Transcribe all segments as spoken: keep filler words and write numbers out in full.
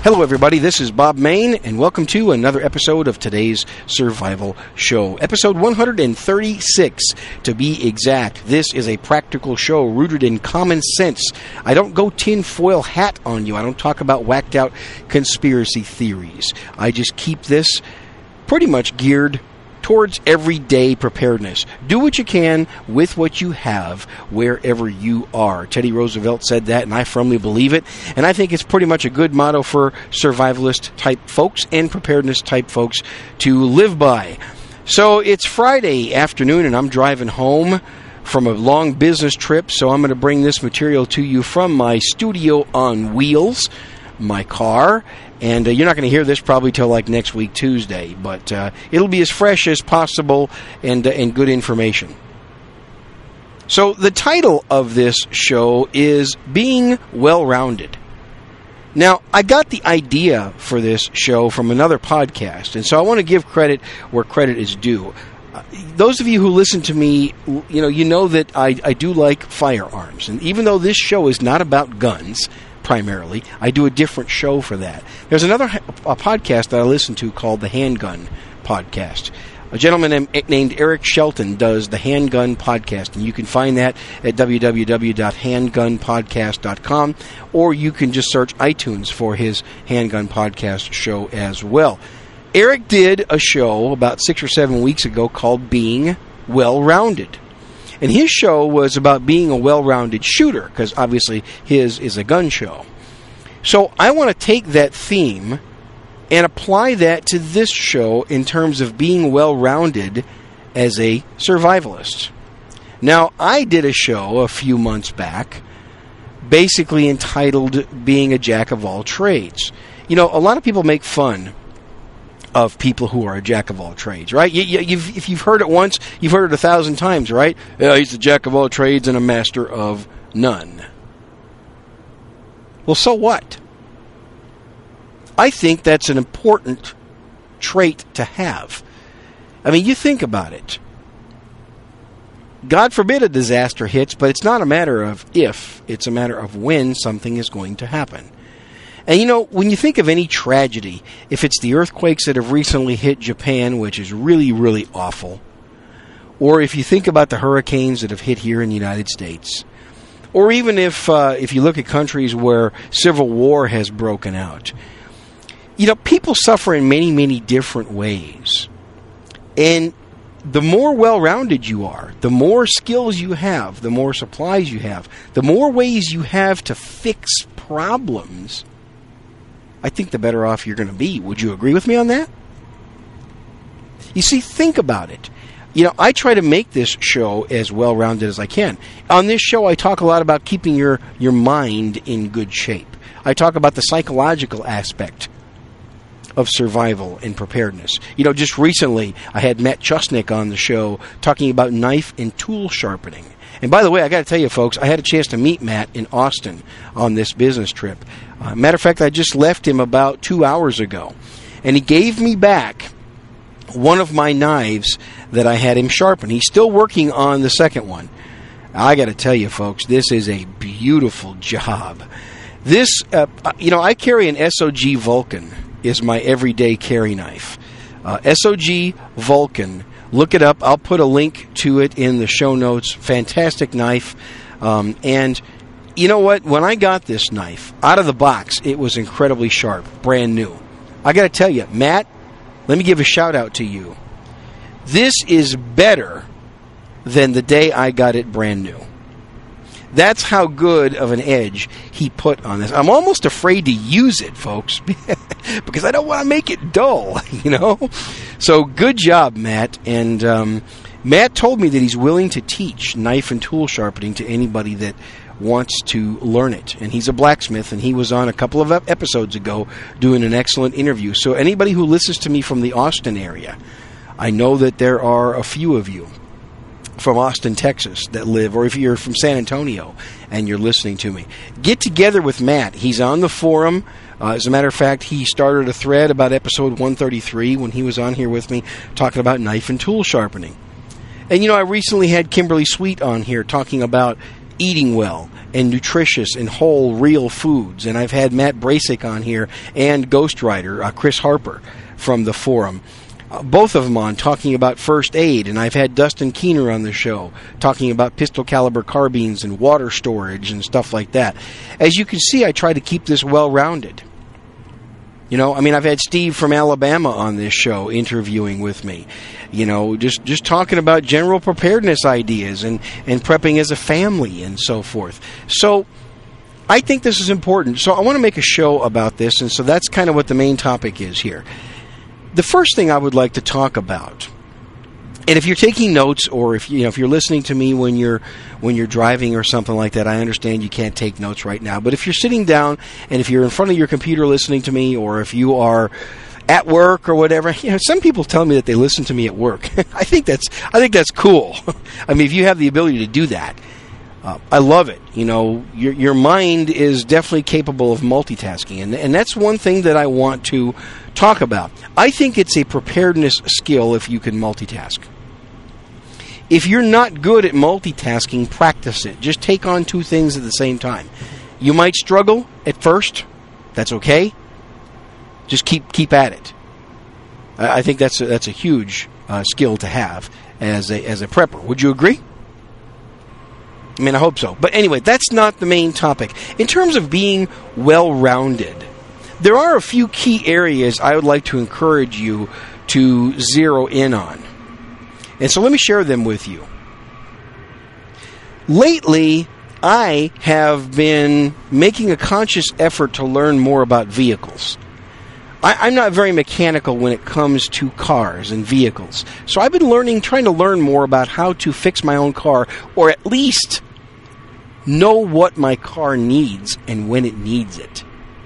Hello everybody, this is Bob Main, and welcome to another episode of today's Survival Show. Episode one thirty-six, to be exact. This is a practical show rooted in common sense. I don't go tinfoil hat on you. I don't talk about whacked out conspiracy theories. I just keep this pretty much geared towards everyday preparedness. Do what you can with what you have wherever you are. Teddy Roosevelt said that, and I firmly believe it. And I think it's pretty much a good motto for survivalist type folks and preparedness type folks to live by. So it's Friday afternoon, and I'm driving home from a long business trip, so I'm going to bring this material to you from my studio on wheels, my car. And uh, you're not going to hear this probably till like next week, Tuesday, but uh, it'll be as fresh as possible and uh, and good information. So the title of this show is Being Well-Rounded. Now, I got the idea for this show from another podcast, and so I want to give credit where credit is due. Uh, those of you who listen to me, you know, you know that I, I do like firearms, and even though this show is not about guns primarily, I do a different show for that. There's another a podcast that I listen to called the Handgun Podcast. A gentleman named Eric Shelton does the Handgun Podcast, and you can find that at w w w dot handgun podcast dot com, or you can just search iTunes for his Handgun Podcast show as well. Eric did a show about six or seven weeks ago called Being Well-Rounded. And his show was about being a well-rounded shooter, because obviously his is a gun show. So I want to take that theme and apply that to this show in terms of being well-rounded as a survivalist. Now, I did a show a few months back basically entitled Being a Jack of All Trades. You know, a lot of people make fun of people who are a jack of all trades, right? You, you, you've, if you've heard it once, you've heard it a thousand times, right? Yeah, he's a jack of all trades and a master of none. Well, so what? I think that's an important trait to have. I mean, you think about it. God forbid a disaster hits, but it's not a matter of if, it's a matter of when something is going to happen. And you know, when you think of any tragedy, if it's the earthquakes that have recently hit Japan, which is really, really awful, or if you think about the hurricanes that have hit here in the United States, or even if uh, if you look at countries where civil war has broken out, you know, people suffer in many, many different ways. And the more well-rounded you are, the more skills you have, the more supplies you have, the more ways you have to fix problems, I think the better off you're going to be. Would you agree with me on that? You see, think about it. You know, I try to make this show as well-rounded as I can. On this show, I talk a lot about keeping your, your mind in good shape. I talk about the psychological aspect of survival and preparedness. You know, just recently, I had Matt Chusnick on the show talking about knife and tool sharpening. And by the way, I got to tell you, folks, I had a chance to meet Matt in Austin on this business trip. Uh, matter of fact, I just left him about two hours ago. And he gave me back one of my knives that I had him sharpen. He's still working on the second one. I got to tell you, folks, this is a beautiful job. This, uh, you know, I carry an S O G Vulcan, is my everyday carry knife. Uh, S O G Vulcan. Look it up. I'll put a link to it in the show notes. Fantastic knife. Um, and you know what? When I got this knife out of the box, it was incredibly sharp, brand new. I got to tell you, Matt, let me give a shout out to you. This is better than the day I got it brand new. That's how good of an edge he put on this. I'm almost afraid to use it, folks, because I don't want to make it dull, you know? So good job, Matt. And um, Matt told me that he's willing to teach knife and tool sharpening to anybody that wants to learn it. And he's a blacksmith, and he was on a couple of episodes ago doing an excellent interview. So anybody who listens to me from the Austin area, I know that there are a few of you from Austin, Texas that live, or if you're from San Antonio and you're listening to me, get together with Matt. He's on the forum. Uh, as a matter of fact, he started a thread about episode one thirty-three when he was on here with me talking about knife and tool sharpening. And, you know, I recently had Kimberly Sweet on here talking about eating well and nutritious and whole, real foods. And I've had Matt Brasic on here and ghostwriter uh, Chris Harper from the forum. Uh, both of them on talking about first aid, and I've had Dustin Keener on the show talking about pistol caliber carbines and water storage and stuff like that. As you can see, I try to keep this well-rounded. You know, I mean, I've had Steve from Alabama on this show interviewing with me. You know, just, just talking about general preparedness ideas and, and prepping as a family and so forth. So I think this is important. So I want to make a show about this, and so that's kind of what the main topic is here. The first thing I would like to talk about, and if you're taking notes, or if you know if you're listening to me when you're when you're driving or something like that, I understand you can't take notes right now. But if you're sitting down and if you're in front of your computer listening to me, or if you are at work or whatever, you know, some people tell me that they listen to me at work. I think that's I think that's cool. I mean, if you have the ability to do that, uh, I love it. You know, your your mind is definitely capable of multitasking, and and that's one thing that I want to talk about. I think it's a preparedness skill if you can multitask. If you're not good at multitasking, practice it. Just take on two things at the same time. You might struggle at first. That's okay. Just keep keep at it. I think that's a, that's a huge uh, skill to have as a as a prepper. Would you agree? I mean, I hope so. But anyway, that's not the main topic. In terms of being well-rounded, there are a few key areas I would like to encourage you to zero in on. And so let me share them with you. Lately, I have been making a conscious effort to learn more about vehicles. I, I'm not very mechanical when it comes to cars and vehicles. So I've been learning, trying to learn more about how to fix my own car, or at least know what my car needs and when it needs it.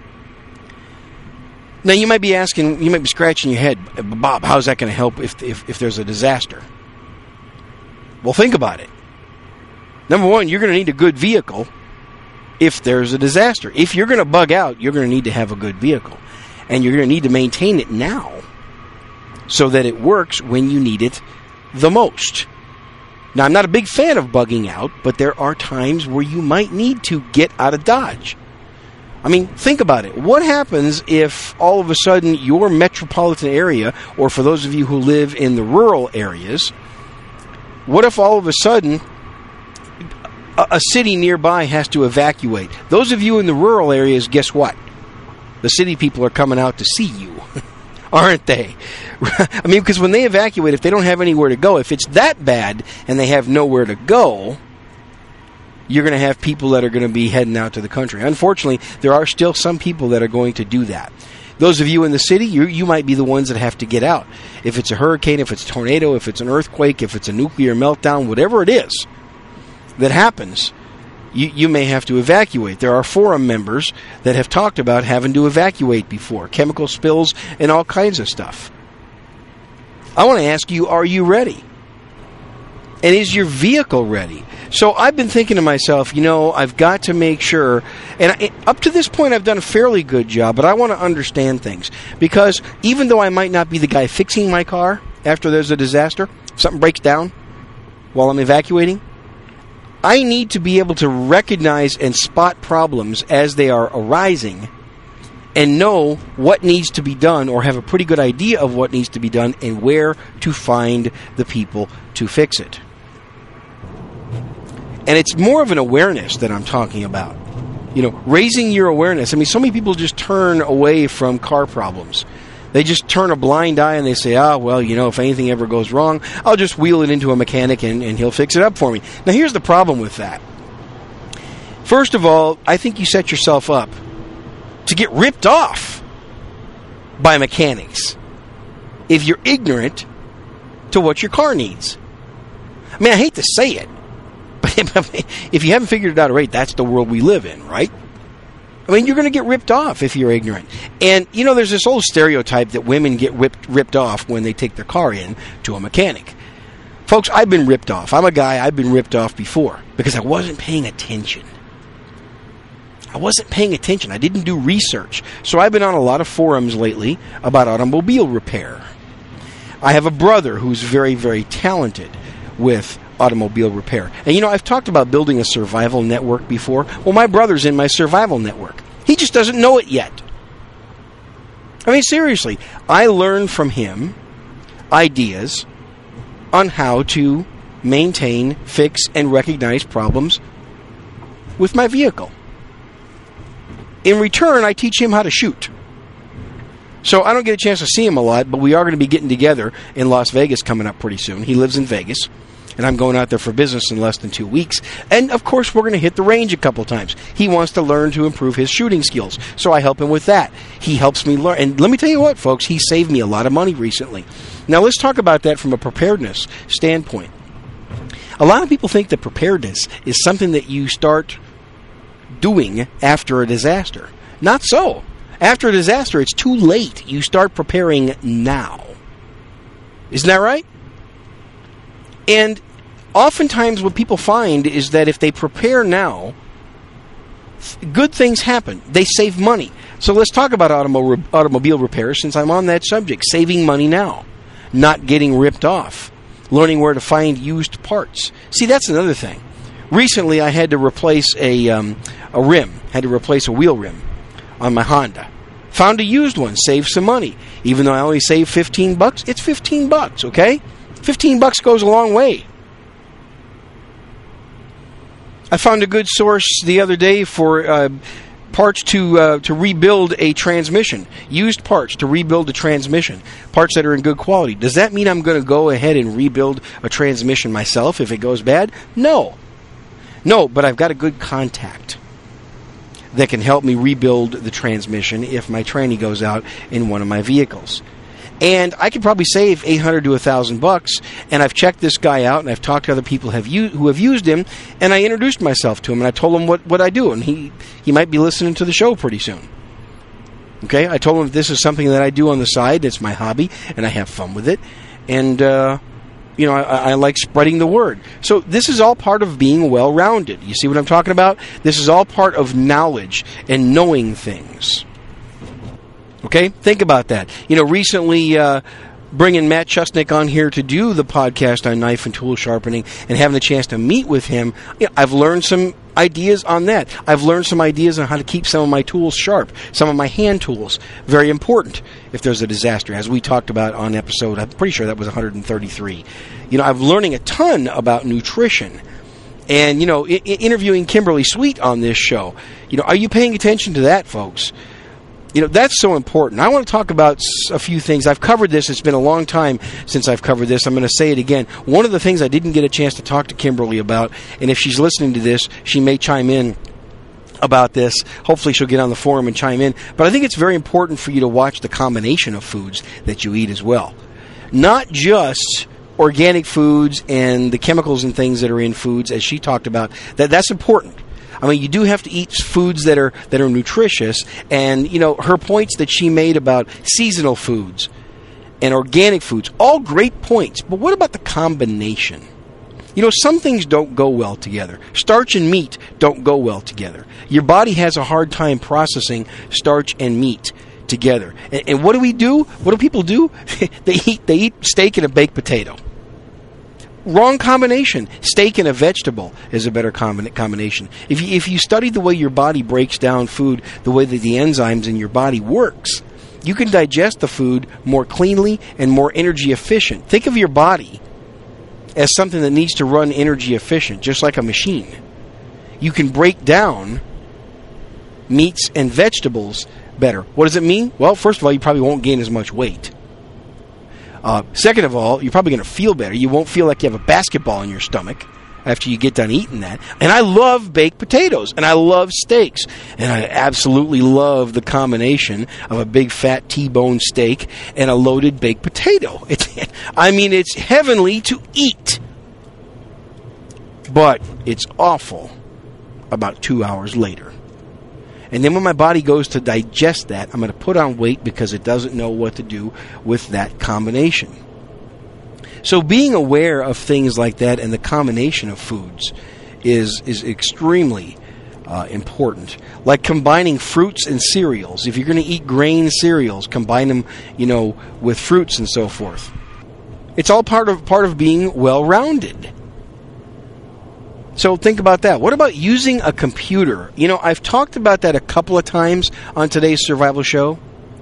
Now, you might be asking, you might be scratching your head, Bob, how's that going to help if, if if there's a disaster? Well, think about it. Number one, you're going to need a good vehicle if there's a disaster. If you're going to bug out, you're going to need to have a good vehicle. And you're going to need to maintain it now so that it works when you need it the most. Now, I'm not a big fan of bugging out, but there are times where you might need to get out of Dodge. I mean, think about it. What happens if all of a sudden your metropolitan area, or for those of you who live in the rural areas, what if all of a sudden a, a city nearby has to evacuate? Those of you in the rural areas, guess what? The city people are coming out to see you, aren't they? I mean, because when they evacuate, if they don't have anywhere to go, if it's that bad and they have nowhere to go, you're going to have people that are going to be heading out to the country. Unfortunately, there are still some people that are going to do that. Those of you in the city, you you might be the ones that have to get out. If it's a hurricane, if it's a tornado, if it's an earthquake, if it's a nuclear meltdown, whatever it is that happens, you, you may have to evacuate. There are forum members that have talked about having to evacuate before, chemical spills and all kinds of stuff. I want to ask you, are you ready? And is your vehicle ready? So I've been thinking to myself, you know, I've got to make sure, and I, up to this point I've done a fairly good job, but I want to understand things. Because even though I might not be the guy fixing my car after there's a disaster, something breaks down while I'm evacuating, I need to be able to recognize and spot problems as they are arising and know what needs to be done, or have a pretty good idea of what needs to be done and where to find the people to fix it. And it's more of an awareness that I'm talking about. You know, raising your awareness. I mean, so many people just turn away from car problems. They just turn a blind eye and they say, ah, well, you know, if anything ever goes wrong, I'll just wheel it into a mechanic and, and he'll fix it up for me. Now, here's the problem with that. First of all, I think you set yourself up to get ripped off by mechanics if you're ignorant to what your car needs. I mean, I hate to say it, but if you haven't figured it out already, that's the world we live in, right? I mean, you're going to get ripped off if you're ignorant. And, you know, there's this old stereotype that women get ripped, ripped off when they take their car in to a mechanic. Folks, I've been ripped off. I'm a guy, I've been ripped off before because I wasn't paying attention. I wasn't paying attention. I didn't do research. So I've been on a lot of forums lately about automobile repair. I have a brother who's very, very talented with automobile repair. And you know, I've talked about building a survival network before. Well, my brother's in my survival network. He just doesn't know it yet. I mean, seriously, I learned from him ideas on how to maintain, fix, and recognize problems with my vehicle. In return, I teach him how to shoot. So I don't get a chance to see him a lot, but we are going to be getting together in Las Vegas coming up pretty soon. He lives in Vegas, and I'm going out there for business in less than two weeks. And, of course, we're going to hit the range a couple times. He wants to learn to improve his shooting skills, so I help him with that. He helps me learn. And let me tell you what, folks, he saved me a lot of money recently. Now, let's talk about that from a preparedness standpoint. A lot of people think that preparedness is something that you start doing after a disaster. Not so. After a disaster, it's too late. You start preparing now. Isn't that right? And oftentimes what people find is that if they prepare now, good things happen. They save money. So let's talk about automo- automobile repairs since I'm on that subject. Saving money now. Not getting ripped off. Learning where to find used parts. See, that's another thing. Recently, I had to replace a, um, a rim. Had to replace a wheel rim on my Honda. Found a used one, saved some money. Even though I only saved fifteen bucks, it's fifteen bucks, okay? fifteen bucks goes a long way. I found a good source the other day for uh, parts to uh, to rebuild a transmission. Used parts to rebuild a transmission. Parts that are in good quality. Does that mean I'm going to go ahead and rebuild a transmission myself if it goes bad? No. No, but I've got a good contact that can help me rebuild the transmission if my tranny goes out in one of my vehicles. And I could probably save eight hundred to one thousand bucks, and I've checked this guy out, and I've talked to other people have u- who have used him, and I introduced myself to him, and I told him what, what I do, and he, he might be listening to the show pretty soon. Okay, I told him this is something that I do on the side, it's my hobby, and I have fun with it, and, uh, you know, I, I like spreading the word. So this is all part of being well-rounded. You see what I'm talking about? This is all part of knowledge and knowing things. Okay? Think about that. You know, recently uh, bringing Matt Chusnick on here to do the podcast on knife and tool sharpening and having the chance to meet with him, you know, I've learned some ideas on that. I've learned some ideas on how to keep some of my tools sharp, some of my hand tools. Very important if there's a disaster, as we talked about on episode, I'm pretty sure that was one hundred thirty-three. You know, I'm learning a ton about nutrition. And, you know, I- interviewing Kimberly Sweet on this show, you know, are you paying attention to that, folks? You know, that's so important. I want to talk about a few things. I've covered this. It's been a long time since I've covered this. I'm going to say it again. One of the things I didn't get a chance to talk to Kimberly about, and if she's listening to this, she may chime in about this. Hopefully she'll get on the forum and chime in. But I think it's very important for you to watch the combination of foods that you eat as well. Not just organic foods and the chemicals and things that are in foods, as she talked about. That That's important. I mean, you do have to eat foods that are that are nutritious, and, you know, her points that she made about seasonal foods and organic foods, all great points, but what about the combination? You know, some things don't go well together. Starch and meat don't go well together. Your body has a hard time processing starch and meat together. And, and what do we do? What do people do? they eat they eat steak and a baked potato. Wrong combination. Steak and a vegetable is a better combi- combination. If you, if you study the way your body breaks down food, the way that the enzymes in your body works, you can digest the food more cleanly and more energy efficient. Think of your body as something that needs to run energy efficient, just like a machine. You can break down meats and vegetables better. What does it mean? Well, first of all, you probably won't gain as much weight. Uh, second of all, you're probably going to feel better. You won't feel like you have a basketball in your stomach after you get done eating that. And I love baked potatoes, and I love steaks, and I absolutely love the combination of a big fat T-bone steak and a loaded baked potato. It's, I mean, it's heavenly to eat, but it's awful about two hours later. And then when my body goes to digest that, I'm going to put on weight because it doesn't know what to do with that combination. So being aware of things like that and the combination of foods is is extremely uh, important. Like combining fruits and cereals. If you're going to eat grain cereals, combine them, you know, with fruits and so forth. It's all part of part of being well-rounded. So think about that. What about using a computer? You know, I've talked about that a couple of times on today's survival show.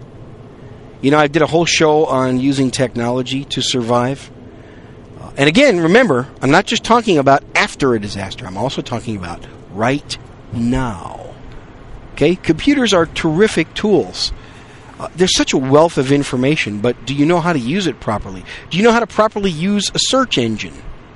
You know, I did a whole show on using technology to survive. Uh, and again, remember, I'm not just talking about after a disaster. I'm also talking about right now. Okay? Computers are terrific tools. Uh, there's such a wealth of information, but do you know how to use it properly? Do you know how to properly use a search engine?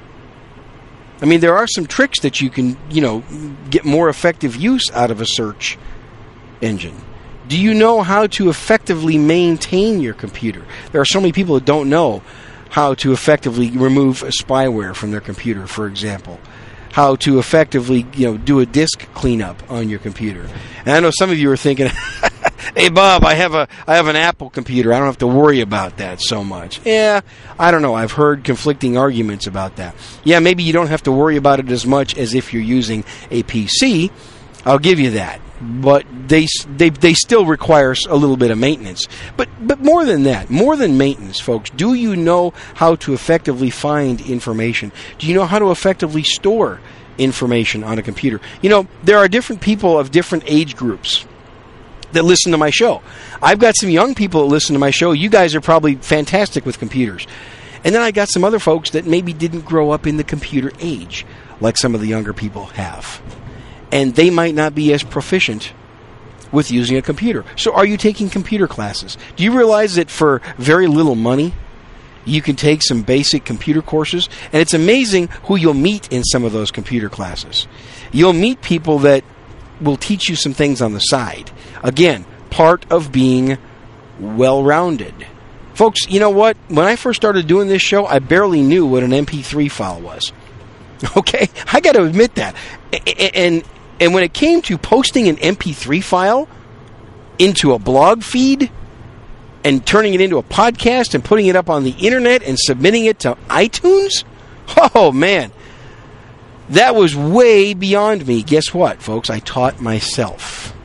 I mean, there are some tricks that you can, you know, get more effective use out of a search engine. Do you know how to effectively maintain your computer? There are so many people that don't know how to effectively remove a spyware from their computer, for example. How to effectively, you know, do a disk cleanup on your computer. And I know some of you are thinking, hey, Bob, I have a I have an Apple computer. I don't have to worry about that so much. Yeah, I don't know. I've heard conflicting arguments about that. Yeah, maybe you don't have to worry about it as much as if you're using a P C. I'll give you that. But they they they still require a little bit of maintenance. But but more than that, more than maintenance, folks, do you know how to effectively find information? Do you know how to effectively store information on a computer? You know, there are different people of different age groups that listen to my show. I've got some young people that listen to my show. You guys are probably fantastic with computers. And then I got some other folks that maybe didn't grow up in the computer age like some of the younger people have. And they might not be as proficient with using a computer. So are you taking computer classes? Do you realize that for very little money, you can take some basic computer courses? And it's amazing who you'll meet in some of those computer classes. You'll meet people that will teach you some things on the side. Again, part of being well-rounded. Folks, you know what? When I first started doing this show, I barely knew what an M P three file was. Okay? I got to admit that. And and when it came to posting an M P three file into a blog feed and turning it into a podcast and putting it up on the internet and submitting it to iTunes, oh man, that was way beyond me. Guess what, folks? I taught myself.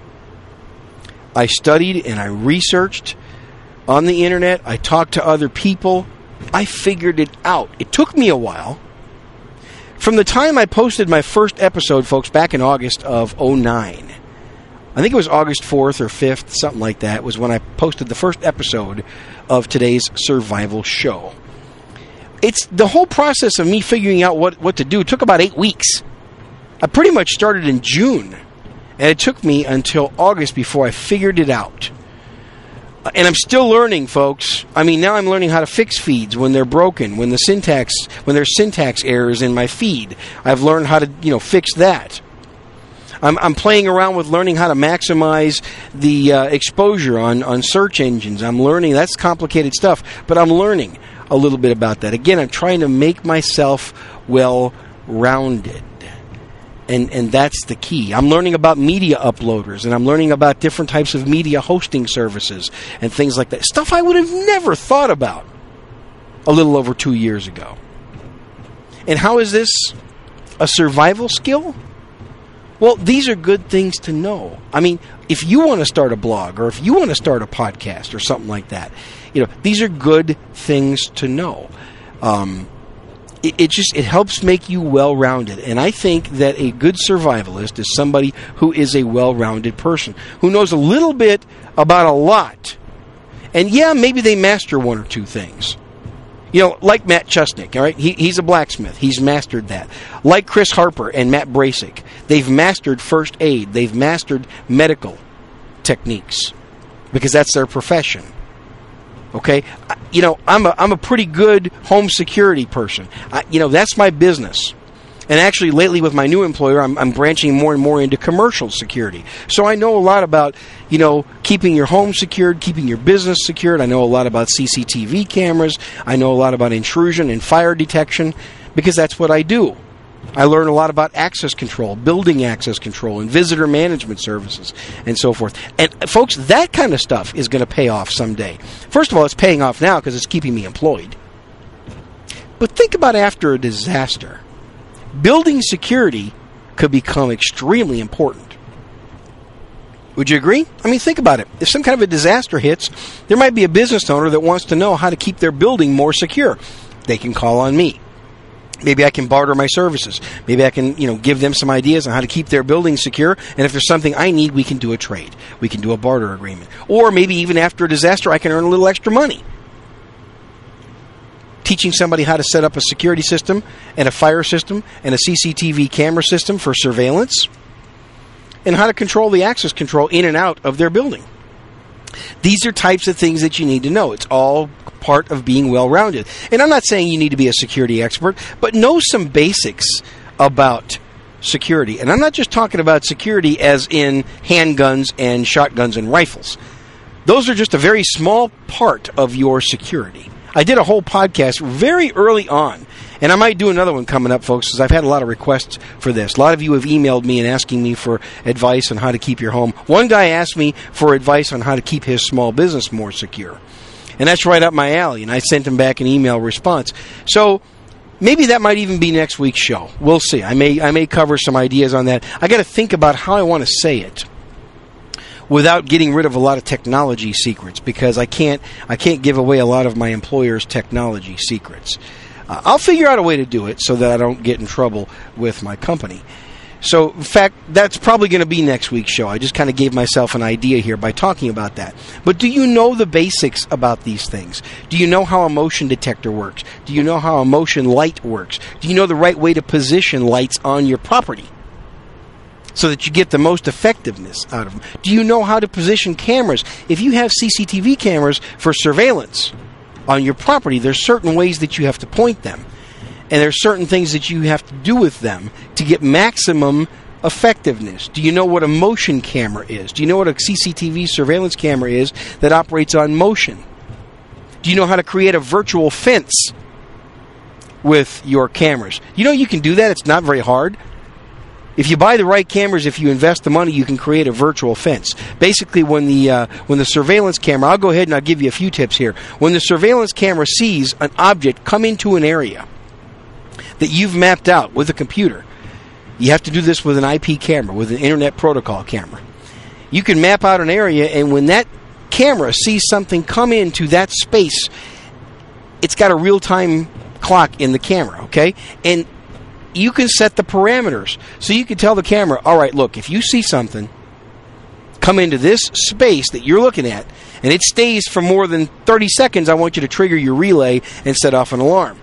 I studied and I researched on the internet. I talked to other people. I figured it out. It took me a while. From the time I posted my first episode, folks, back in August of oh nine, I think it was August fourth or fifth, something like that, was when I posted the first episode of today's survival show. It's the whole process of me figuring out what, what to do took about eight weeks. I pretty much started in June, and it took me until August before I figured it out. And I'm still learning, folks. I mean, now I'm learning how to fix feeds when they're broken, when the syntax, when there's syntax errors in my feed. I've learned how to, you know, fix that. I'm, I'm playing around with learning how to maximize the uh, exposure on, on search engines. I'm learning. That's complicated stuff, but I'm learning a little bit about that. Again, I'm trying to make myself well-rounded. And and that's the key. I'm learning about media uploaders, and I'm learning about different types of media hosting services and things like that. Stuff I would have never thought about a little over two years ago. And how is this a survival skill? Well, these are good things to know. I mean, if you want to start a blog or if you want to start a podcast or something like that, you know, these are good things to know. Um It, it just it helps make you well-rounded. And I think that a good survivalist is somebody who is a well-rounded person, who knows a little bit about a lot. And yeah, maybe they master one or two things. You know, like Matt Chusnick, all right? He, he's a blacksmith. He's mastered that. Like Chris Harper and Matt Brasic, they've mastered first aid. They've mastered medical techniques because that's their profession. Okay, you know, I'm a I'm a pretty good home security person. I, you know, that's my business. And actually, lately with my new employer, I'm I'm branching more and more into commercial security. So I know a lot about, you know, keeping your home secured, keeping your business secured. I know a lot about C C T V cameras. I know a lot about intrusion and fire detection because that's what I do. I learn a lot about access control, building access control, and visitor management services, and so forth. And, folks, that kind of stuff is going to pay off someday. First of all, it's paying off now because it's keeping me employed. But think about after a disaster. Building security could become extremely important. Would you agree? I mean, think about it. If some kind of a disaster hits, there might be a business owner that wants to know how to keep their building more secure. They can call on me. Maybe I can barter my services. Maybe I can, you know, give them some ideas on how to keep their building secure. And if there's something I need, we can do a trade. We can do a barter agreement. Or maybe even after a disaster, I can earn a little extra money. Teaching somebody how to set up a security system and a fire system and a C C T V camera system for surveillance. And how to control the access control in and out of their building. These are types of things that you need to know. It's all part of being well-rounded. And I'm not saying you need to be a security expert, but know some basics about security. And I'm not just talking about security as in handguns and shotguns and rifles. Those are just a very small part of your security. I did a whole podcast very early on, and I might do another one coming up, folks, because I've had a lot of requests for this. A lot of you have emailed me and asking me for advice on how to keep your home. One guy asked me for advice on how to keep his small business more secure. And that's right up my alley, and I sent him back an email response. So maybe that might even be next week's show. We'll see. I may I may cover some ideas on that. I got to think about how I want to say it without getting rid of a lot of technology secrets, because I can't I can't give away a lot of my employer's technology secrets. Uh, I'll figure out a way to do it so that I don't get in trouble with my company. So, in fact, that's probably going to be next week's show. I just kind of gave myself an idea here by talking about that. But do you know the basics about these things? Do you know how a motion detector works? Do you know how a motion light works? Do you know the right way to position lights on your property so that you get the most effectiveness out of them? Do you know how to position cameras? If you have C C T V cameras for surveillance on your property, there's certain ways that you have to point them. And there's certain things that you have to do with them to get maximum effectiveness. Do you know what a motion camera is? Do you know what a C C T V surveillance camera is that operates on motion? Do you know how to create a virtual fence with your cameras? You know you can do that. It's not very hard. If you buy the right cameras, if you invest the money, you can create a virtual fence. Basically, when the uh, when the surveillance camera, I'll go ahead and I'll give you a few tips here. When the surveillance camera sees an object come into an area that you've mapped out with a computer, you have to do this with an I P camera, with an Internet Protocol camera. You can map out an area, and when that camera sees something come into that space, it's got a real-time clock in the camera, okay? And you can set the parameters. So you can tell the camera, all right, look, if you see something come into this space that you're looking at, and it stays for more than thirty seconds, I want you to trigger your relay and set off an alarm.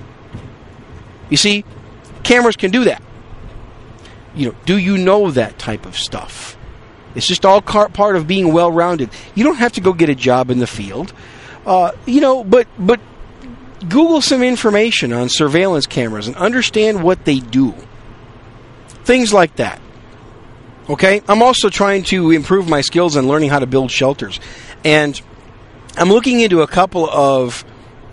You see, cameras can do that. You know, do you know that type of stuff? It's just all part of being well-rounded. You don't have to go get a job in the field. Uh, you know, but but Google some information on surveillance cameras and understand what they do. Things like that. Okay? I'm also trying to improve my skills on learning how to build shelters. And I'm looking into a couple of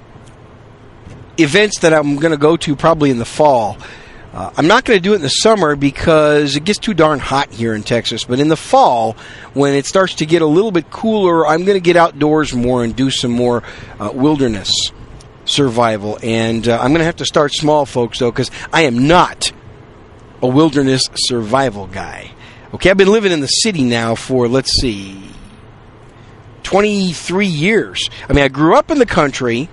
events that I'm going to go to probably in the fall. Uh, I'm not going to do it in the summer because it gets too darn hot here in Texas. But in the fall, when it starts to get a little bit cooler, I'm going to get outdoors more and do some more uh, wilderness survival. And uh, I'm going to have to start small, folks, though, because I am not a wilderness survival guy. Okay, I've been living in the city now for, let's see, twenty-three years. I mean, I grew up in the country,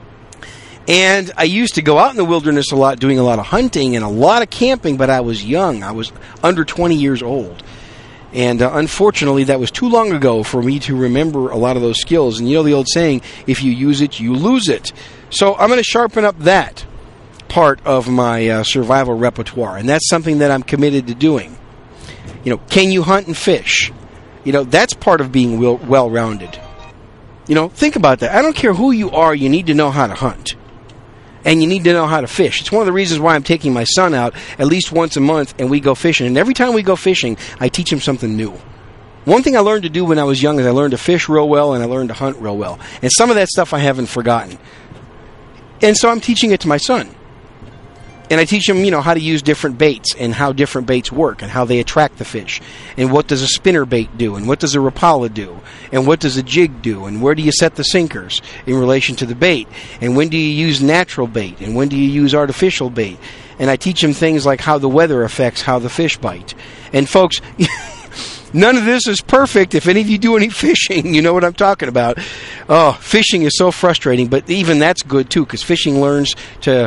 and I used to go out in the wilderness a lot, doing a lot of hunting and a lot of camping, but I was young. I was under twenty years old. And uh, unfortunately, that was too long ago for me to remember a lot of those skills. And you know the old saying, if you use it, you lose it. So I'm going to sharpen up that part of my uh, survival repertoire. And that's something that I'm committed to doing. You know, can you hunt and fish? You know, that's part of being well- well-rounded. You know, think about that. I don't care who you are, you need to know how to hunt. And you need to know how to fish. It's one of the reasons why I'm taking my son out at least once a month and we go fishing. And every time we go fishing, I teach him something new. One thing I learned to do when I was young is I learned to fish real well and I learned to hunt real well. And some of that stuff I haven't forgotten. And so I'm teaching it to my son. And I teach him, you know, how to use different baits and how different baits work and how they attract the fish. And what does a spinner bait do? And what does a Rapala do? And what does a jig do? And where do you set the sinkers in relation to the bait? And when do you use natural bait? And when do you use artificial bait? And I teach him things like how the weather affects how the fish bite. And folks, none of this is perfect. If any of you do any fishing, you know what I'm talking about. Oh, fishing is so frustrating, but even that's good too, because fishing learns to...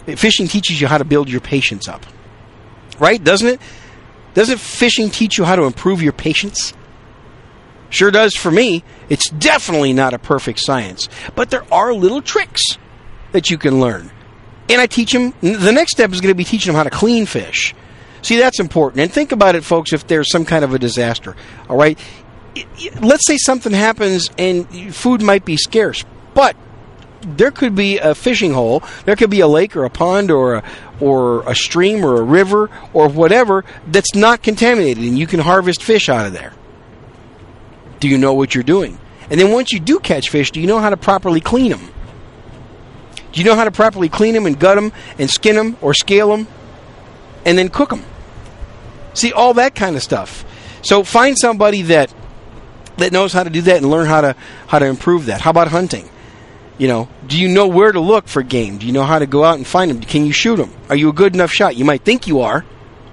Fishing teaches you how to build your patience up. Right? Doesn't it? Doesn't fishing teach you how to improve your patience? Sure does for me. It's definitely not a perfect science. But there are little tricks that you can learn. And I teach them. The next step is going to be teaching them how to clean fish. See, that's important. And think about it, folks, if there's some kind of a disaster. All right? Let's say something happens and food might be scarce. But there could be a fishing hole. There could be a lake or a pond or a, or a stream or a river or whatever that's not contaminated. And you can harvest fish out of there. Do you know what you're doing? And then once you do catch fish, do you know how to properly clean them? Do you know how to properly clean them and gut them and skin them or scale them and then cook them? See, all that kind of stuff. So find somebody that that knows how to do that and learn how to how to improve that. How about hunting? You know, do you know where to look for game? Do you know how to go out and find them? Can you shoot them? Are you a good enough shot? You might think you are.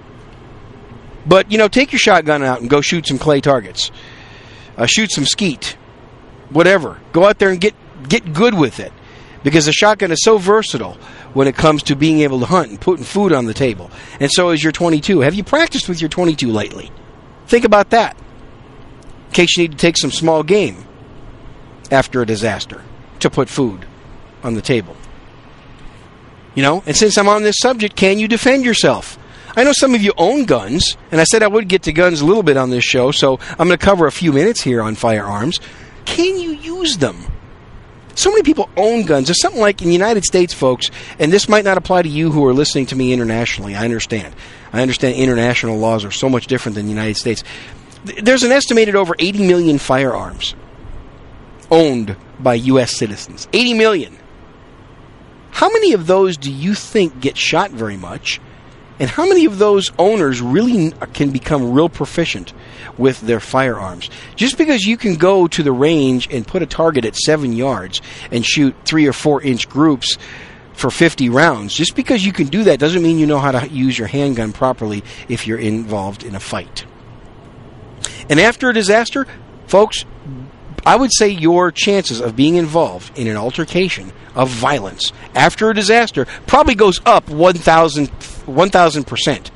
But, you know, take your shotgun out and go shoot some clay targets. Uh, shoot some skeet, whatever. Go out there and get get good with it, because the shotgun is so versatile when it comes to being able to hunt and putting food on the table. And so is your twenty-two. Have you practiced with your twenty-two lately? Think about that, in case you need to take some small game after a disaster to put food on the table. You know, and since I'm on this subject, can you defend yourself? I know some of you own guns, and I said I would get to guns a little bit on this show, so I'm going to cover a few minutes here on firearms. Can you use them? So many people own guns. There's something like in the United States, folks, and this might not apply to you who are listening to me internationally. I understand. I understand international laws are so much different than the United States. There's an estimated over eighty million firearms owned by U S citizens. eighty million. How many of those do you think get shot very much? And how many of those owners really can become real proficient with their firearms? Just because you can go to the range and put a target at seven yards and shoot three or four inch groups for fifty rounds, just because you can do that doesn't mean you know how to use your handgun properly if you're involved in a fight. And after a disaster, folks, I would say your chances of being involved in an altercation of violence after a disaster probably goes up one thousand percent.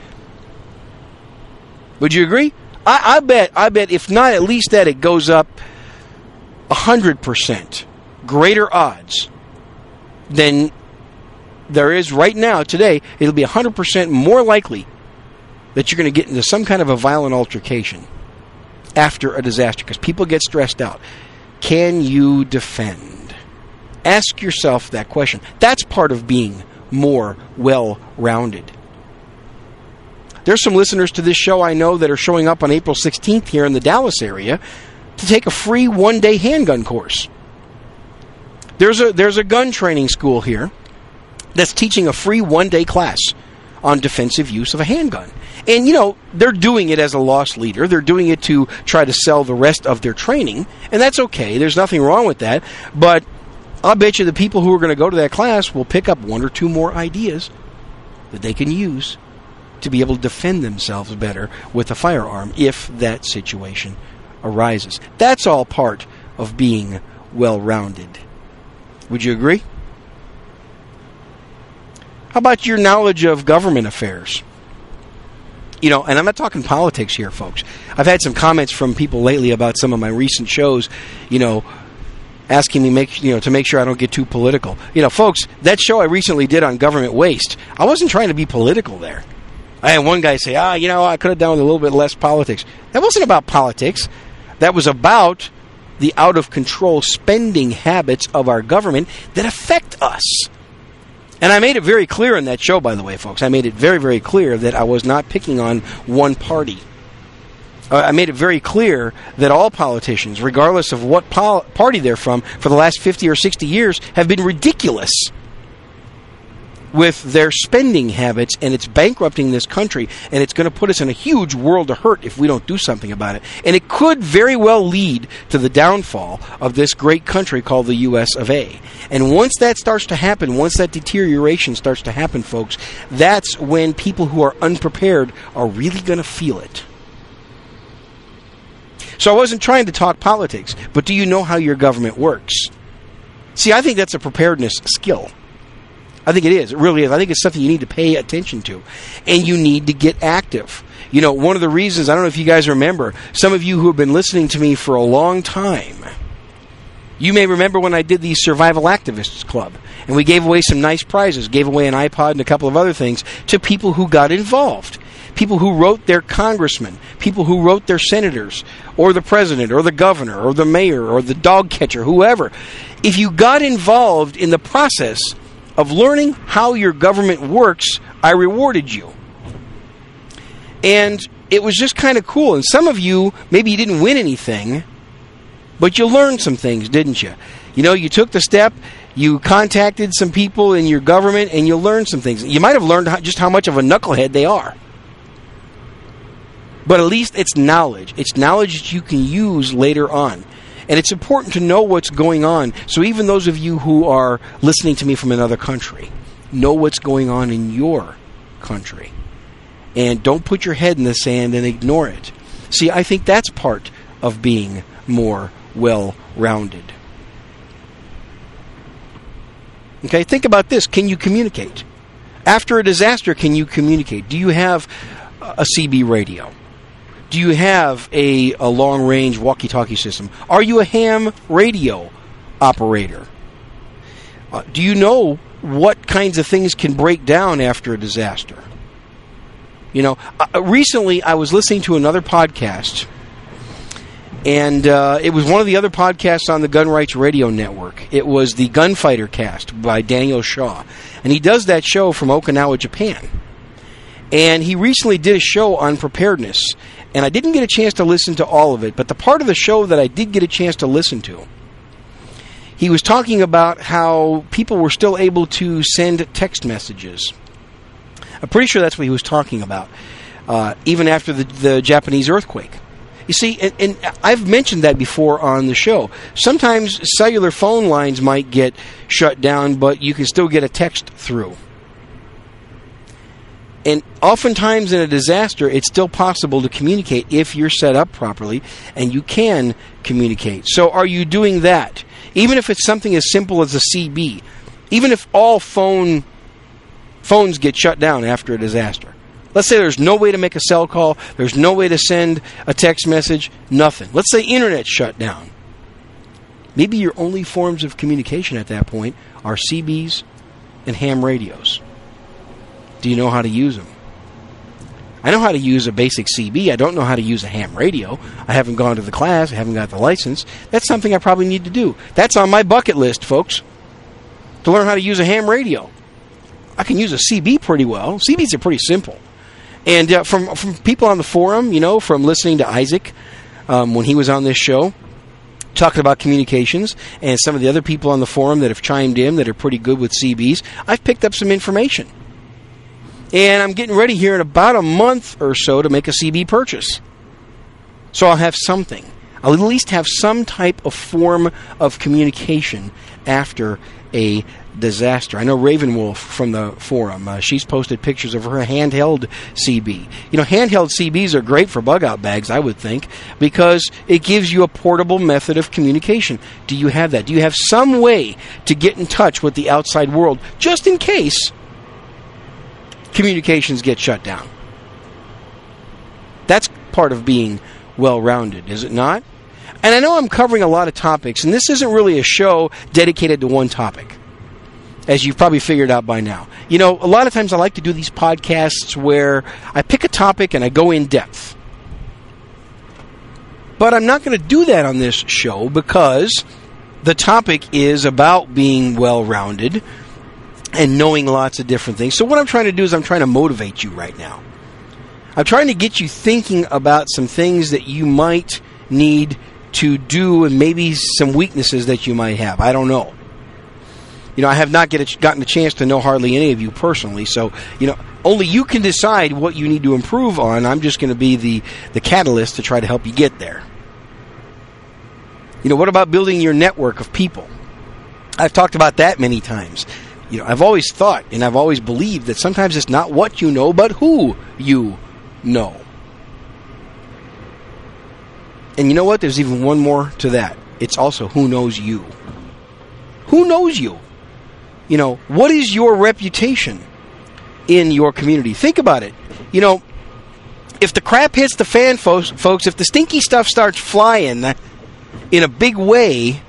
Would you agree? I, I bet, I bet if not at least that, it goes up one hundred percent greater odds than there is right now today. It'll be one hundred percent more likely that you're going to get into some kind of a violent altercation after a disaster, because people get stressed out. Can you defend? Ask yourself that question. That's part of being more well-rounded. There's some listeners to this show I know that are showing up on April sixteenth here in the Dallas area to take a free one-day handgun course. There's a there's a gun training school here that's teaching a free one-day class on defensive use of a handgun. And, you know, they're doing it as a loss leader. They're doing it to try to sell the rest of their training, and that's okay. There's nothing wrong with that. But I'll bet you the people who are going to go to that class will pick up one or two more ideas that they can use to be able to defend themselves better with a firearm if that situation arises. That's all part of being well-rounded. Would you agree? How about your knowledge of government affairs? You know, and I'm not talking politics here, folks. I've had some comments from people lately about some of my recent shows, you know, asking me make you know to make sure I don't get too political. You know, folks, that show I recently did on government waste, I wasn't trying to be political there. I had one guy say, ah, you know, I could have done with a little bit less politics. That wasn't about politics. That was about the out-of-control spending habits of our government that affect us. And I made it very clear in that show, by the way, folks. I made it very, very clear that I was not picking on one party. Uh, I made it very clear that all politicians, regardless of what pol- party they're from, for the last fifty or sixty years, have been ridiculous with their spending habits, and it's bankrupting this country, and it's going to put us in a huge world of hurt if we don't do something about it. And it could very well lead to the downfall of this great country called the U S of A. And once that starts to happen, once that deterioration starts to happen, folks, that's when people who are unprepared are really going to feel it. So I wasn't trying to talk politics, but do you know how your government works? See, I think that's a preparedness skill. I think it is. It really is. I think it's something you need to pay attention to. And you need to get active. You know, one of the reasons, I don't know if you guys remember, some of you who have been listening to me for a long time, you may remember when I did the Survival Activists Club, and we gave away some nice prizes, gave away an iPod and a couple of other things to people who got involved. People who wrote their congressmen, people who wrote their senators, or the president, or the governor, or the mayor, or the dog catcher, whoever. If you got involved in the process of learning how your government works, I rewarded you. And it was just kind of cool. And some of you, maybe you didn't win anything, but you learned some things, didn't you? You know, you took the step, you contacted some people in your government, and you learned some things. You might have learned how, just how much of a knucklehead they are. But at least it's knowledge. It's knowledge that you can use later on. And it's important to know what's going on. So even those of you who are listening to me from another country, know what's going on in your country. And don't put your head in the sand and ignore it. See, I think that's part of being more well-rounded. Okay, think about this. Can you communicate? After a disaster, can you communicate? Do you have a C B radio? Do you have a, a long-range walkie-talkie system? Are you a ham radio operator? Uh, do you know what kinds of things can break down after a disaster? You know, uh, recently I was listening to another podcast, and uh, it was one of the other podcasts on the Gun Rights Radio Network. It was the Gunfighter Cast by Daniel Shaw, and he does that show from Okinawa, Japan. And he recently did a show on preparedness, and I didn't get a chance to listen to all of it, but the part of the show that I did get a chance to listen to, he was talking about how people were still able to send text messages. I'm pretty sure that's what he was talking about, uh, even after the, the Japanese earthquake. You see, and, and I've mentioned that before on the show. Sometimes cellular phone lines might get shut down, but you can still get a text through. And oftentimes in a disaster, it's still possible to communicate if you're set up properly, and you can communicate. So are you doing that? Even if it's something as simple as a C B, even if all phone phones get shut down after a disaster. Let's say there's no way to make a cell call, there's no way to send a text message, nothing. Let's say internet's shut down. Maybe your only forms of communication at that point are C Bs and ham radios. Do you know how to use them? I know how to use a basic C B. I don't know how to use a ham radio. I haven't gone to the class. I haven't got the license. That's something I probably need to do. That's on my bucket list, folks, to learn how to use a ham radio. I can use a C B pretty well. C Bs are pretty simple. And uh, from from people on the forum, you know, from listening to Isaac um, when he was on this show, talking about communications, and some of the other people on the forum that have chimed in that are pretty good with C Bs, I've picked up some information. And I'm getting ready here in about a month or so to make a C B purchase. So I'll have something. I'll at least have some type of form of communication after a disaster. I know Ravenwolf from the forum, uh, she's posted pictures of her handheld C B. You know, handheld C Bs are great for bug-out bags, I would think, because it gives you a portable method of communication. Do you have that? Do you have some way to get in touch with the outside world, just in case communications get shut down? That's part of being well-rounded, is it not? And I know I'm covering a lot of topics, and this isn't really a show dedicated to one topic, as you've probably figured out by now. You know, a lot of times I like to do these podcasts where I pick a topic and I go in depth. But I'm not going to do that on this show because the topic is about being well-rounded and knowing lots of different things. So what I'm trying to do is I'm trying to motivate you right now. I'm trying to get you thinking about some things that you might need to do and maybe some weaknesses that you might have. I don't know. You know, I have not get a, gotten a chance to know hardly any of you personally, so, you know, only you can decide what you need to improve on. I'm just going to be the, the catalyst to try to help you get there. You know, what about building your network of people? I've talked about that many times. You know, I've always thought and I've always believed that sometimes it's not what you know, but who you know. And you know what? There's even one more to that. It's also who knows you. Who knows you? You know, what is your reputation in your community? Think about it. You know, if the crap hits the fan, folks, folks, if the stinky stuff starts flying in a big way,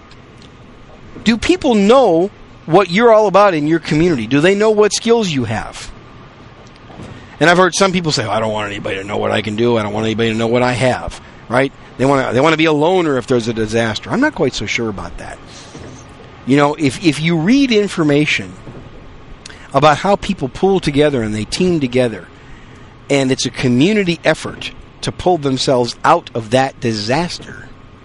do people know what you're all about in your community? Do they know what skills you have? And I've heard some people say, oh, I don't want anybody to know what I can do. I don't want anybody to know what I have, right? They want to they want to be a loner if there's a disaster. I'm not quite so sure about that. You know, if if you read information about how people pull together and they team together, and it's a community effort to pull themselves out of that disaster,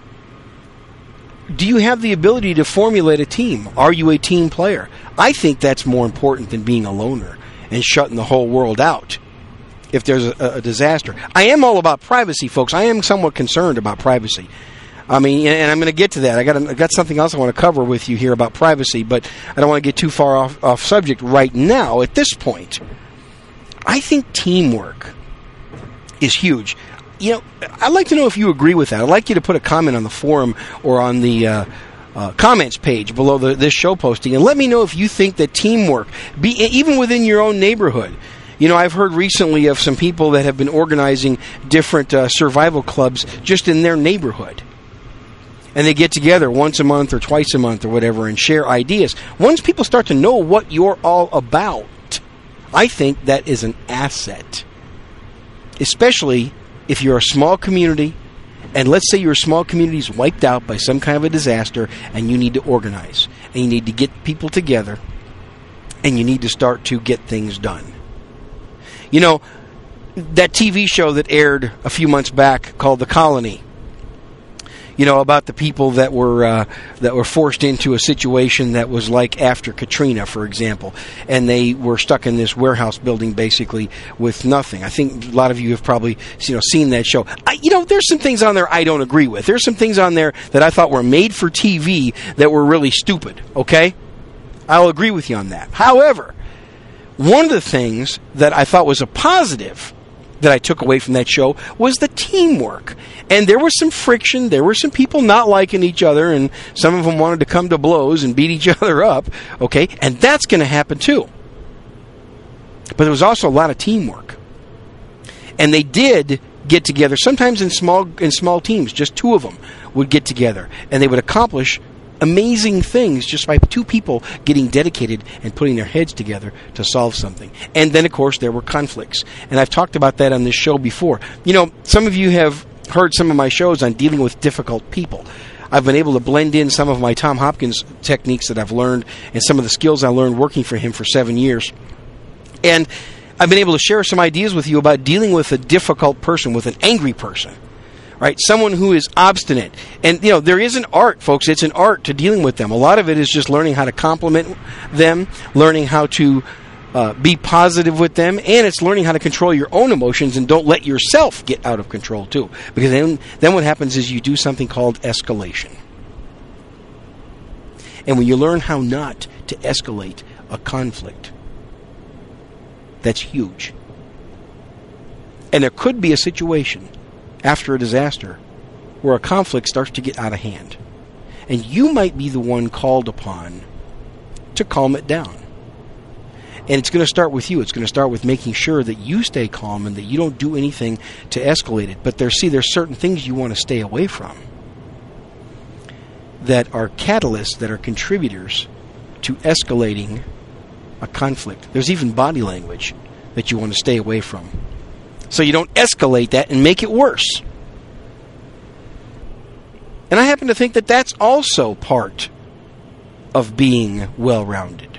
do you have the ability to formulate a team? Are you a team player? I think that's more important than being a loner and shutting the whole world out if there's a, a disaster. I am all about privacy, folks. I am somewhat concerned about privacy. I mean, and I'm going to get to that. I got I got something else I want to cover with you here about privacy, but I don't want to get too far off, off subject right now at this point. I think teamwork is huge. You know, I'd like to know if you agree with that. I'd like you to put a comment on the forum or on the uh, uh, comments page below the, this show posting, and let me know if you think that teamwork, be even within your own neighborhood. You know, I've heard recently of some people that have been organizing different uh, survival clubs just in their neighborhood. And they get together once a month or twice a month or whatever and share ideas. Once people start to know what you're all about, I think that is an asset. Especially if you're a small community, and let's say your small community is wiped out by some kind of a disaster, and you need to organize, and you need to get people together, and you need to start to get things done. You know, that T V show that aired a few months back called The Colony, you know, about the people that were uh, that were forced into a situation that was like after Katrina, for example, and they were stuck in this warehouse building basically with nothing. I think a lot of you have probably you know seen that show. I, you know, there's some things on there I don't agree with. There's some things on there that I thought were made for T V that were really stupid. Okay, I'll agree with you on that. However, one of the things that I thought was a positive that I took away from that show was the teamwork. And there was some friction. There were some people not liking each other, and some of them wanted to come to blows and beat each other up. Okay, and that's going to happen too. But there was also a lot of teamwork. And they did get together, sometimes in small in small teams. Just two of them would get together, and they would accomplish amazing things just by two people getting dedicated and putting their heads together to solve something. And then, of course, there were conflicts. And I've talked about that on this show before. You know, some of you have heard some of my shows on dealing with difficult people. I've been able to blend in some of my Tom Hopkins techniques that I've learned and some of the skills I learned working for him for seven years. And I've been able to share some ideas with you about dealing with a difficult person, with an angry person. Right, someone who is obstinate. And, you know, there is an art, folks. It's an art to dealing with them. A lot of it is just learning how to compliment them, learning how to uh, be positive with them, and it's learning how to control your own emotions and don't let yourself get out of control, too. Because then, then what happens is you do something called escalation. And when you learn how not to escalate a conflict, that's huge. And there could be a situation after a disaster where a conflict starts to get out of hand. And you might be the one called upon to calm it down. And it's going to start with you. It's going to start with making sure that you stay calm and that you don't do anything to escalate it. But there, see, there's certain things you want to stay away from that are catalysts, that are contributors to escalating a conflict. There's even body language that you want to stay away from, so you don't escalate that and make it worse. And I happen to think that that's also part of being well-rounded.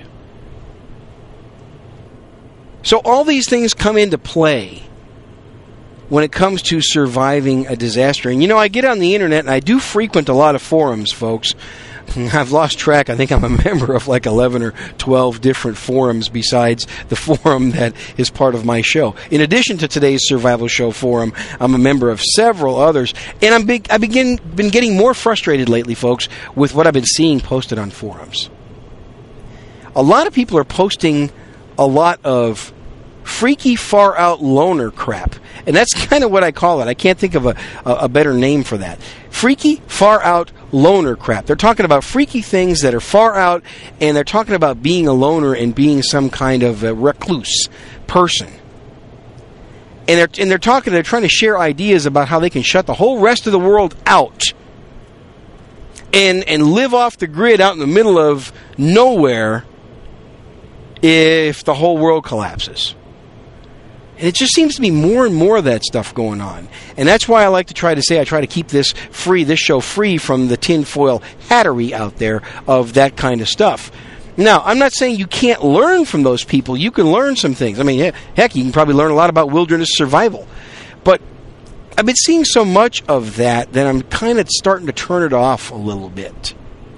So all these things come into play when it comes to surviving a disaster. And, you know, I get on the internet, and I do frequent a lot of forums, folks. I've lost track. I think I'm a member of like eleven or twelve different forums besides the forum that is part of my show. In addition to today's Survival Show forum, I'm a member of several others. And I'm big, I begin been getting more frustrated lately, folks, with what I've been seeing posted on forums. A lot of people are posting a lot of freaky, far-out loner crap. And that's kind of what I call it. I can't think of a, a, a better name for that. Freaky, far-out loner crap. They're talking about freaky things that are far out, and they're talking about being a loner and being some kind of a recluse person. And they're and they're talking. They're trying to share ideas about how they can shut the whole rest of the world out, and and live off the grid out in the middle of nowhere if the whole world collapses. And it just seems to be more and more of that stuff going on. And that's why I like to try to say I try to keep this free, this show free from the tinfoil hattery out there of that kind of stuff. Now, I'm not saying you can't learn from those people. You can learn some things. I mean, heck, you can probably learn a lot about wilderness survival. But I've been seeing so much of that that I'm kind of starting to turn it off a little bit.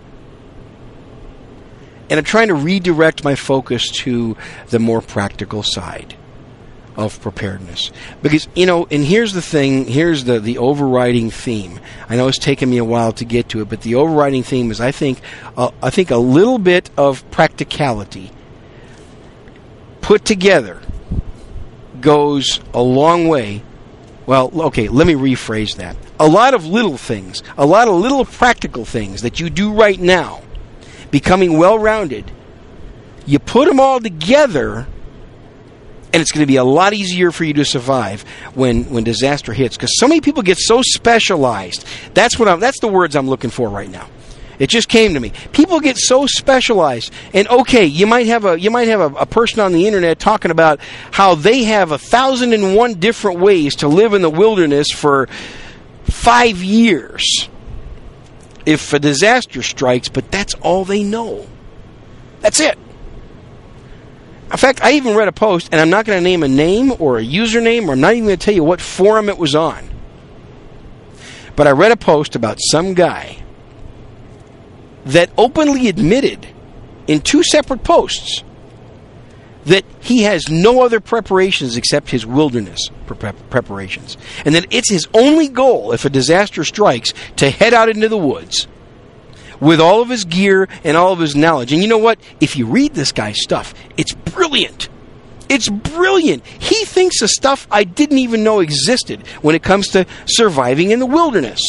And I'm trying to redirect my focus to the more practical side of preparedness. Because, you know, and here's the thing, here's the, the overriding theme. I know it's taken me a while to get to it, but the overriding theme is I think uh, I think a little bit of practicality put together goes a long way. Well, okay, let me rephrase that. A lot of little things, a lot of little practical things that you do right now, becoming well-rounded, you put them all together, and it's going to be a lot easier for you to survive when, when disaster hits. Because so many people get so specialized. That's what I'm, that's the words I'm looking for right now. It just came to me. People get so specialized. And okay, you might have a you might have a, a person on the internet talking about how they have a thousand and one different ways to live in the wilderness for five years if a disaster strikes, but that's all they know. That's it. In fact, I even read a post, and I'm not going to name a name or a username, or I'm not even going to tell you what forum it was on. But I read a post about some guy that openly admitted in two separate posts that he has no other preparations except his wilderness preparations. And that it's his only goal, if a disaster strikes, to head out into the woods with all of his gear and all of his knowledge. And you know what? If you read this guy's stuff, it's brilliant. It's brilliant. He thinks of stuff I didn't even know existed when it comes to surviving in the wilderness.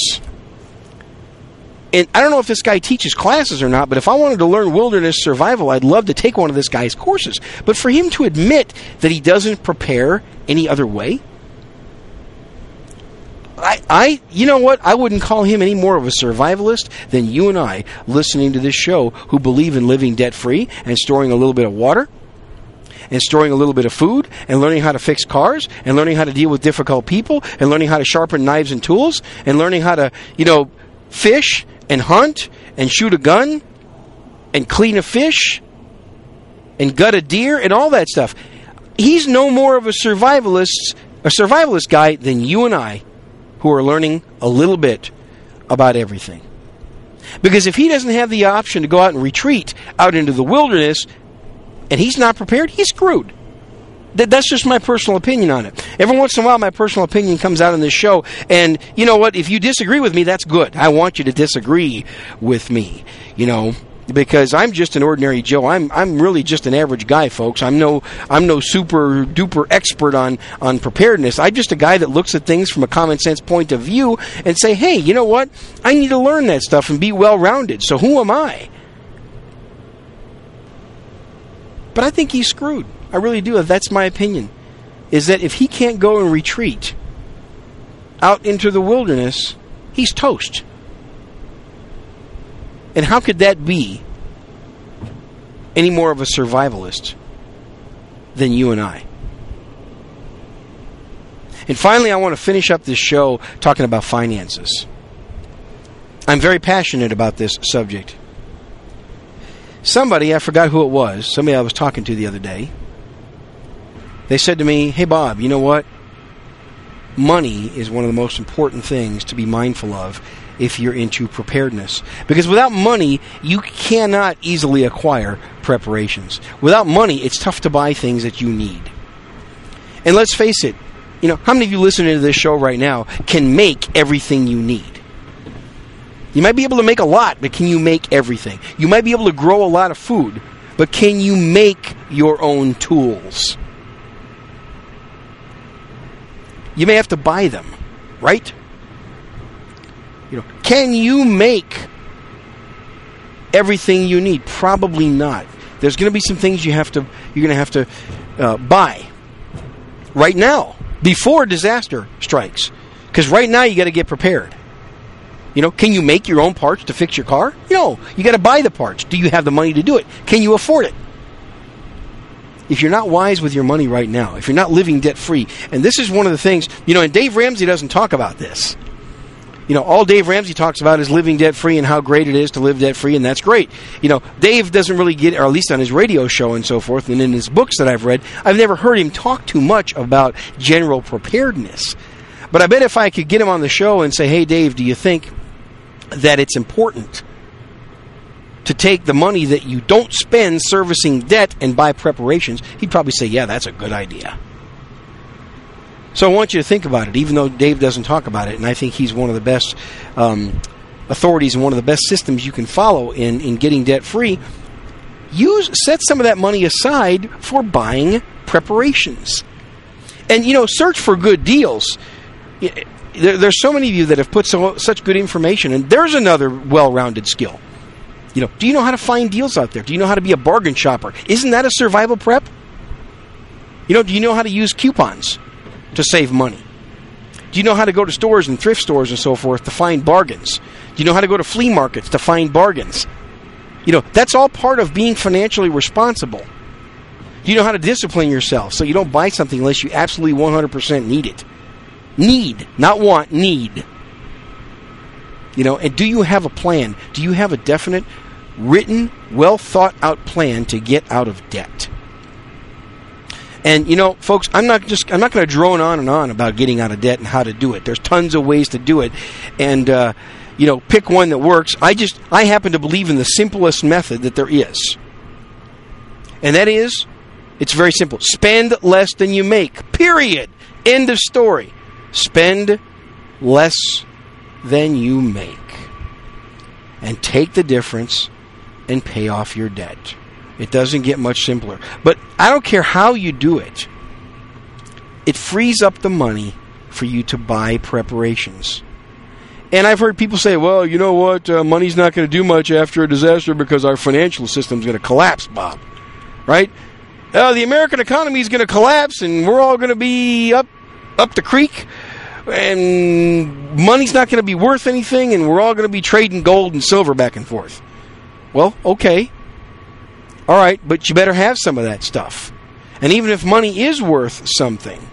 And I don't know if this guy teaches classes or not, but if I wanted to learn wilderness survival, I'd love to take one of this guy's courses. But for him to admit that he doesn't prepare any other way, I, I, you know what? I wouldn't call him any more of a survivalist than you and I listening to this show who believe in living debt-free and storing a little bit of water and storing a little bit of food and learning how to fix cars and learning how to deal with difficult people and learning how to sharpen knives and tools and learning how to, you know, fish and hunt and shoot a gun and clean a fish and gut a deer and all that stuff. He's no more of a survivalist, a survivalist guy than you and I, who are learning a little bit about everything. Because if he doesn't have the option to go out and retreat out into the wilderness, and he's not prepared, he's screwed. That's just my personal opinion on it. Every once in a while, my personal opinion comes out on this show, and you know what? If you disagree with me, that's good. I want you to disagree with me, you know, because I'm just an ordinary Joe. I'm I'm really just an average guy, folks. I'm no I'm no super duper expert on on preparedness. I'm just a guy that looks at things from a common sense point of view and say, hey, you know what? I need to learn that stuff and be well rounded. So who am I? But I think he's screwed. I really do. That's my opinion. Is that if he can't go and retreat out into the wilderness, he's toast. And how could that be any more of a survivalist than you and I? And finally, I want to finish up this show talking about finances. I'm very passionate about this subject. Somebody, I forgot who it was, somebody I was talking to the other day, they said to me, hey Bob, you know what? Money is one of the most important things to be mindful of if you're into preparedness. Because without money, you cannot easily acquire preparations. Without money, it's tough to buy things that you need. And let's face it, you know, how many of you listening to this show right now can make everything you need? You might be able to make a lot, but can you make everything? You might be able to grow a lot of food, but can you make your own tools? You may have to buy them, right? You know, can you make everything you need? Probably not. There's going to be some things you have to you're going to have to uh, buy right now before disaster strikes. Because right now you got to get prepared. You know, can you make your own parts to fix your car? No, you got to buy the parts. Do you have the money to do it? Can you afford it? If you're not wise with your money right now, if you're not living debt-free, and this is one of the things, you know, and Dave Ramsey doesn't talk about this. You know, all Dave Ramsey talks about is living debt-free and how great it is to live debt-free, and that's great. You know, Dave doesn't really get, or at least on his radio show and so forth, and in his books that I've read, I've never heard him talk too much about general preparedness. But I bet if I could get him on the show and say, hey, Dave, do you think that it's important to take the money that you don't spend servicing debt and buy preparations, he'd probably say, yeah, that's a good idea. So I want you to think about it, even though Dave doesn't talk about it, and I think he's one of the best um, authorities and one of the best systems you can follow in, in getting debt-free. Use, set some of that money aside for buying preparations. And, you know, search for good deals. There, there's so many of you that have put so, such good information, and there's another well-rounded skill. You know, do you know how to find deals out there? Do you know how to be a bargain shopper? Isn't that a survival prep? You know, do you know how to use coupons to save money? Do you know how to go to stores and thrift stores and so forth to find bargains? Do you know how to go to flea markets to find bargains? You know, that's all part of being financially responsible. Do you know how to discipline yourself so you don't buy something unless you absolutely one hundred percent need it? Need, not want, need. You know, and do you have a plan? Do you have a definite, written, well thought out plan to get out of debt? And, you know, folks, I'm not just I'm not going to drone on and on about getting out of debt and how to do it. There's tons of ways to do it. And, uh, you know, pick one that works. I just, I happen to believe in the simplest method that there is. And that is, it's very simple. Spend less than you make. Period. End of story. Spend less than you make. And take the difference and pay off your debt. It doesn't get much simpler. But I don't care how you do it. It frees up the money for you to buy preparations. And I've heard people say, well, you know what, uh, money's not going to do much after a disaster because our financial system's going to collapse, Bob. Right? Uh, the American economy is going to collapse and we're all going to be up up the creek and money's not going to be worth anything and we're all going to be trading gold and silver back and forth. Well, okay. All right, but you better have some of that stuff. And even if money is worth something,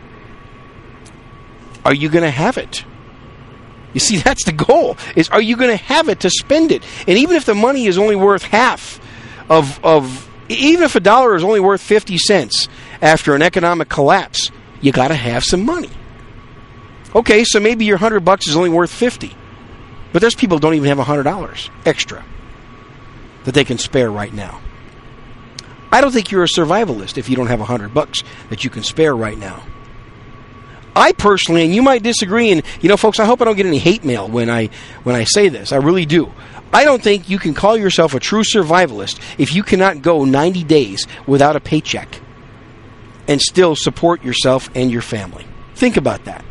are you going to have it? You see, that's the goal, is are you going to have it to spend it? And even if the money is only worth half of, of even if a dollar is only worth fifty cents after an economic collapse, you got to have some money. Okay, so maybe your hundred bucks is only worth fifty. But there's people who don't even have a hundred dollars extra that they can spare right now. I don't think you're a survivalist if you don't have a hundred bucks that you can spare right now. I personally, and you might disagree, and you know, folks, I hope I don't get any hate mail when I when I say this. I really do. I don't think you can call yourself a true survivalist if you cannot go ninety days without a paycheck and still support yourself and your family. Think about that.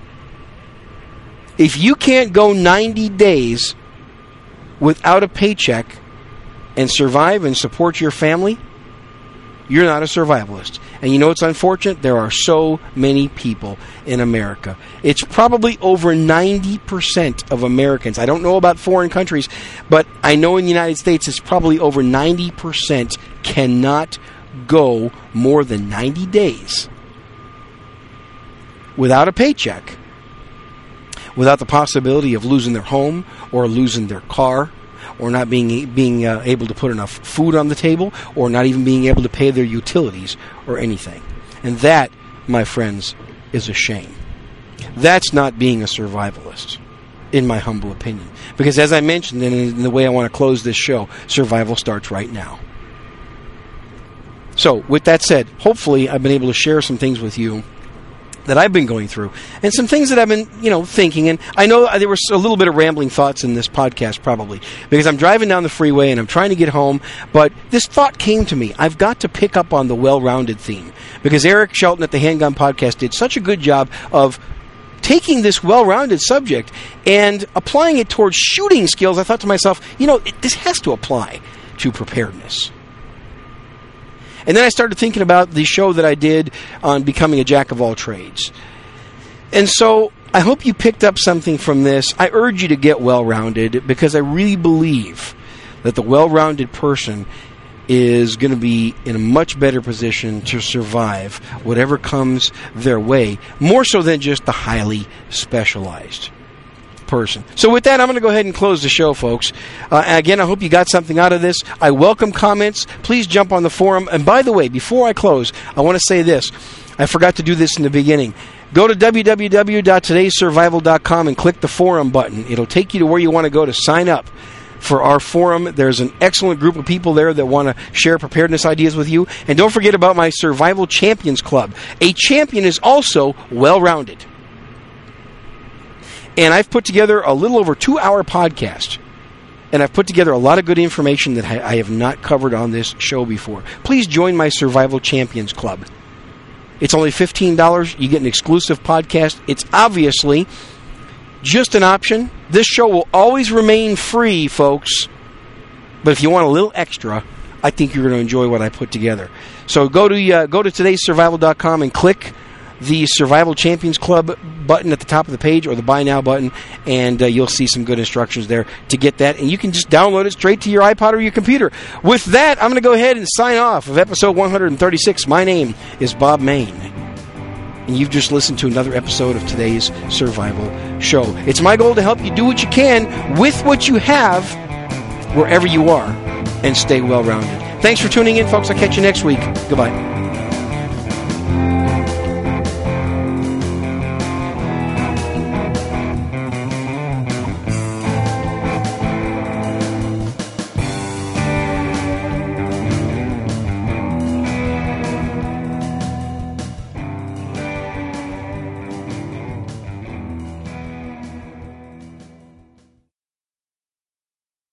If you can't go ninety days without a paycheck and survive and support your family, you're not a survivalist. And you know what's unfortunate? There are so many people in America. It's probably over ninety percent of Americans. I don't know about foreign countries, but I know in the United States it's probably over ninety percent cannot go more than ninety days without a paycheck, without the possibility of losing their home or losing their car, or not being being uh, able to put enough food on the table, or not even being able to pay their utilities or anything. And that, my friends, is a shame. That's not being a survivalist, in my humble opinion. Because as I mentioned, and in the way I want to close this show, survival starts right now. So, with that said, hopefully I've been able to share some things with you that I've been going through, and some things that I've been, you know, thinking. And I know there was a little bit of rambling thoughts in this podcast, probably, because I'm driving down the freeway and I'm trying to get home, but this thought came to me. I've got to pick up on the well-rounded theme, because Eric Shelton at the Handgun Podcast did such a good job of taking this well-rounded subject and applying it towards shooting skills, I thought to myself, you know, it, this has to apply to preparedness. And then I started thinking about the show that I did on becoming a jack of all trades. And so I hope you picked up something from this. I urge you to get well-rounded because I really believe that the well-rounded person is going to be in a much better position to survive whatever comes their way, more so than just the highly specialized person. So with that, I'm going to go ahead and close the show, folks. Uh, again, I hope you got something out of this. I welcome comments. Please jump on the forum. And by the way, before I close, I want to say this. I forgot to do this in the beginning. Go to w w w dot todays survival dot com and click the forum button. It'll take you to where you want to go to sign up for our forum. There's an excellent group of people there that want to share preparedness ideas with you. And don't forget about my Survival Champions Club. A champion is also well-rounded. And I've put together a little over two-hour podcast. And I've put together a lot of good information that I have not covered on this show before. Please join my Survival Champions Club. It's only fifteen dollars. You get an exclusive podcast. It's obviously just an option. This show will always remain free, folks. But if you want a little extra, I think you're going to enjoy what I put together. So go to uh, go to todays survival dot com and click the Survival Champions Club button at the top of the page or the Buy Now button, and uh, you'll see some good instructions there to get that. And you can just download it straight to your iPod or your computer. With that, I'm going to go ahead and sign off of episode one thirty-six. My name is Bob Mayne, and you've just listened to another episode of today's Survival Show. It's my goal to help you do what you can with what you have wherever you are and stay well-rounded. Thanks for tuning in, folks. I'll catch you next week. Goodbye.